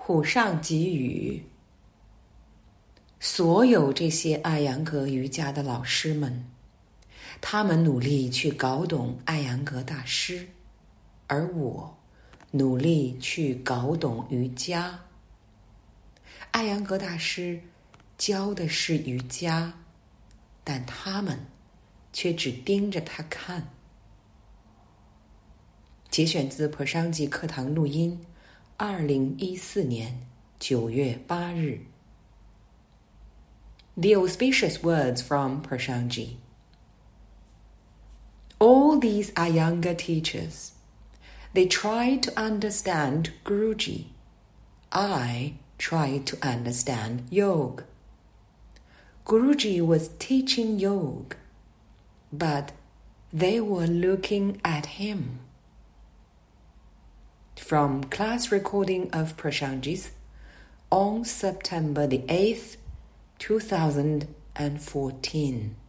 普上给予所有这些艾扬格瑜伽的老师们，他们努力去搞懂艾扬格大师，而我努力去搞懂瑜伽。艾扬格大师教的是瑜伽，但他们却只盯着他看。节选自普商吉课堂录音，2014年9月8日。The auspicious words from Prashanji. All these Iyengar teachers, they tried to understand Guruji. I tried to understand yoga. Guruji was teaching yoga, but they were looking at him. From class recording of Prashanji's on September the 8th, 2014.